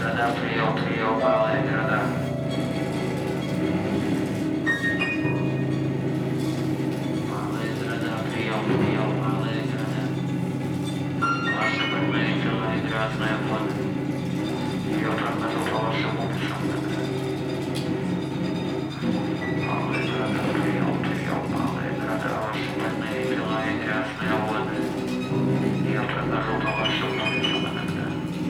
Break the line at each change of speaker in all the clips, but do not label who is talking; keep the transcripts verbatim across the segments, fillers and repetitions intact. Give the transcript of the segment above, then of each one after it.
города, прием, прием, малые города. Малые города, прием, прием, малые города. Ваши больные тела и грязные воды. Я прохожу по вашим улицам. Малые города, прием, прием, малые города. Ваши больные тела и грязные воды. Я прохожу по вашим улицам иногда.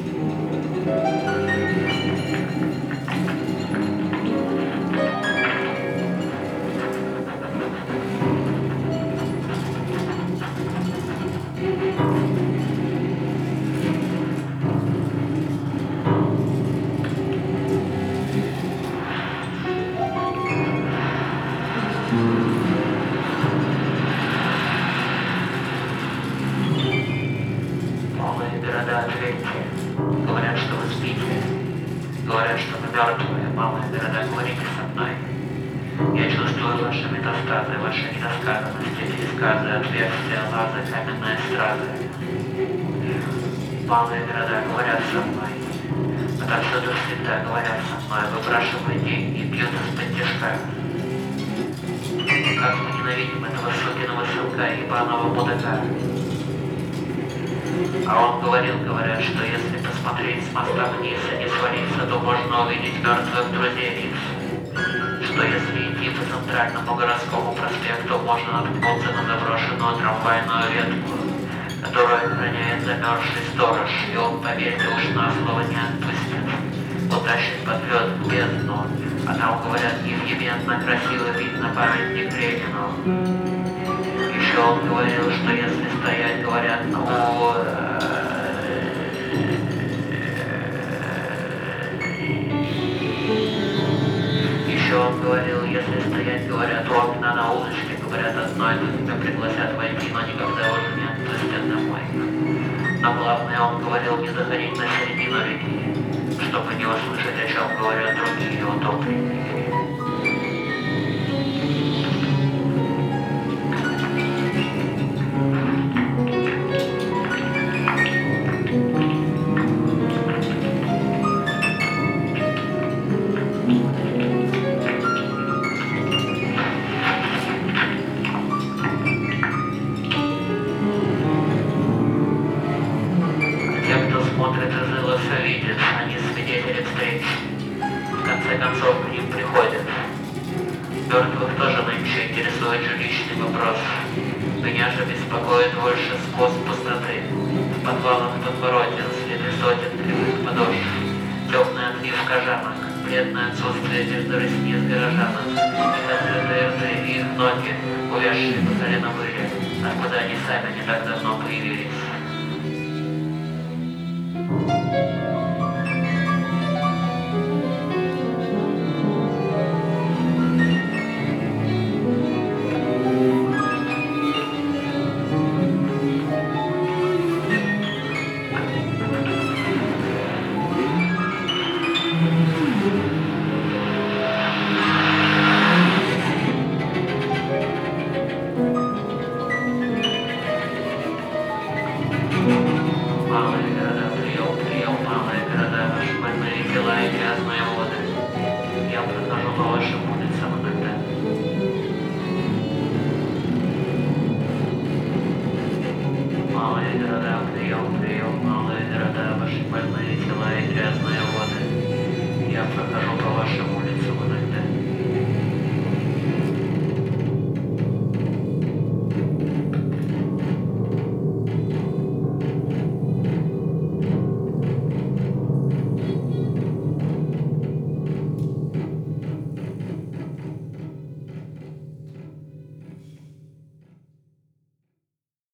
Малые города, ответьте. Говорят, что вы спите. Говорят, что вы мертвые. Малые города, говорите со мной. Я чувствую ваши метастазы, ваши недосказанности, пересказы, отверстия, лазы, каменные стразы. Малые города говорят со мной. Отовсюду всегда говорят со мной, выпрашивают деньги и бьют из-под тяжка. Как мы ненавидим этого сукиного сынка и ебаного мудака. А он говорил, говорят, что если посмотреть с моста вниз и не свалиться, то можно увидеть мертвых друзей. Что если идти по центральному городскому проспекту, можно наткнуться на заброшенную трамвайную ветку, которую охраняет замерзший сторож, и он, поверьте уж на слово, не отпустит. Утащит под лед в бездну, а там, говорят, невъебенно красивый вид на памятник Ленину. Еще он говорил, что если стоять, говорят, ну... Еще он говорил, если стоять, говорят, у окна на улочке, говорят, одной, то тебя пригласят войти, но никогда уже не отпустят домой. Но главное, он говорил не заходить на середину реки, чтобы не услышать, о чем говорят другие утопленники. Смотрят из ила, все видят, они свидетели встреч. В конце концов, к ним приходят. Мертвых тоже нынче интересует жилищный вопрос. Меня же беспокоит больше сквозь пустоты. В подвалах подворотен, следы сотен кривых подошв. Темная отвивка жанок, бледное отсутствие между ресниц горожанок. Их открытые рты и их ноги, увязшие по колено были, откуда они сами не так давно появились. Thank you.